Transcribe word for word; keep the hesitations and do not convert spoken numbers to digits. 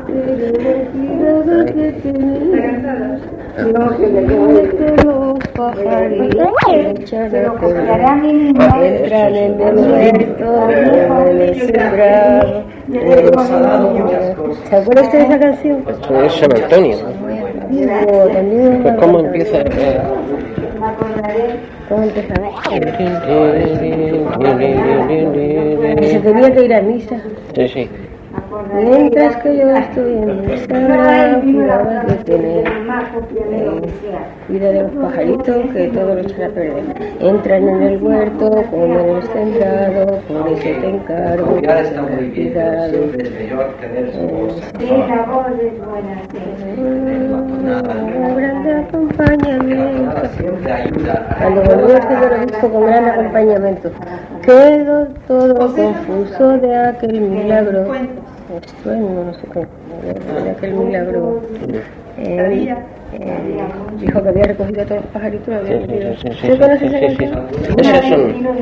No, que me los pajaritos entran en el huerto, en el sembrado. ¿Se acuerda usted de esa canción? Esto es San Antonio. Pues ¿cómo empieza? ¿Cómo empieza? Que se tenía que ir a misa. Sí, sí. Mientras que yo estoy en misa, cuidaba de tener, eh, cuida de los pajaritos que todos los echan a perder. Entran en el huerto, comen el sembrado, por eso te encargo, tengas cuidado. Un grande acompañamiento. Cuando volvió el Señor Obispo con gran acompañamiento, quedó todo confuso de aquel milagro. Bueno, no sé cómo, de aquel milagro. Eh, eh, dijo que había recogido a todos los pajaritos. Había Sí, sí, sí, sí, ¿Usted conoce esa sí, sí, canción? sí. Esas son